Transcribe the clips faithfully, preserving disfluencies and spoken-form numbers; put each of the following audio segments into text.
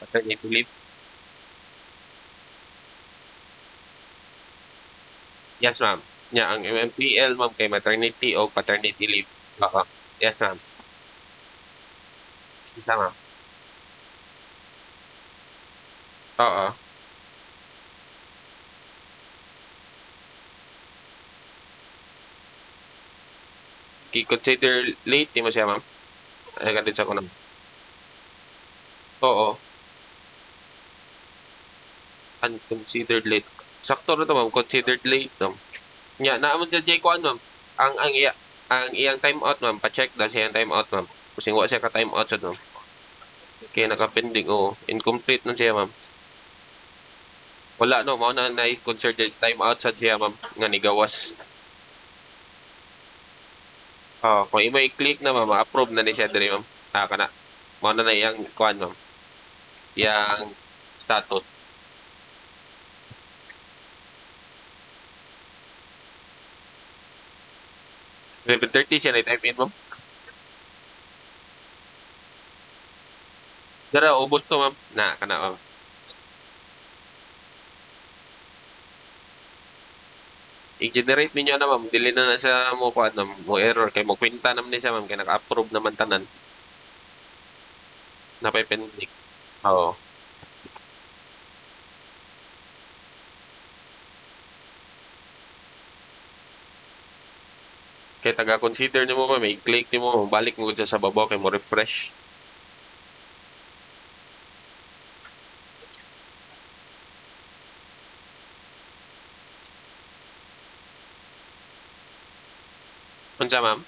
Maternity leave? Yes, ma'am. Nya ang M M P L ma'am kay maternity o paternity leave. Oo. Yes, ma'am. Isa, ma'am. Oo. I-consider late nimo siya, ma'am? Ay kadto sa kuno. Oo. Unconsidered late. Sakto ra to, ma'am, considered late, ma'am. Nya naa man sa jay kuan, ma'am, ang ang iya ang iyang time out, ma'am, pa-check na sa iyang time out, ma'am. Kasi wa siya ka-time out jud, ma'am. Kaya naka-pending, oo. Incomplete na siya, ma'am. Wala 'no, mao na na-considered time out sad siya, ma'am, nga nigawas. Oo, kung imo i-click na, ma'am, ma-approve na ni siya diri, ma'am. Ah, kana. Mao na na iyang kuan, ma'am, iyang status. eleven thirty siya na-type in, ma'am. Dara ubos to, ma'am. Na, kana, ma'am. I-generate ninyo na, ma'am. Dili na na siya mo kuan, ma'am, mo error kay mo kwenta naman ni siya, ma'am, kay naka-approve naman tanan. Napay pending. Oo. Kay taga-consider nimo, ma'am, i-click nimo, balik mo gud siya sa babaw kay mo refresh. Unsa, ma'am?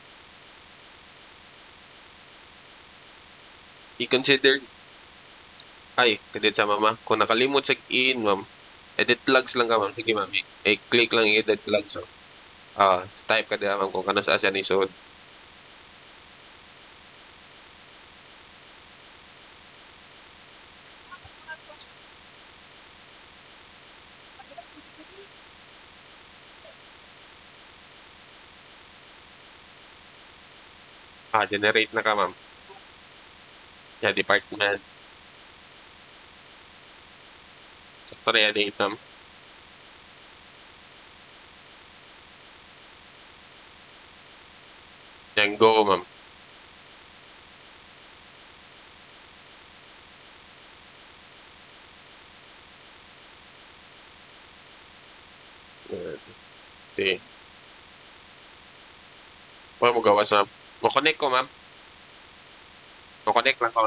I-consider ay, kadit sa mama. Kung nakalimot check in, ma'am, edit logs lang ka, ma'am. Sige, ma'am. I- I-click lang i edit logs. So. Ah, type ka diha, ma'am, kung kano sa siya ni sud. Ah, generate na ka, ma'am. Yeah, department. Sakto na yan, date, ma'am. Yan, go, ma'am. Uh, okay. Wala mo gawas, ma'am. Mo connect ko, ma'am. Mo connect lang ko.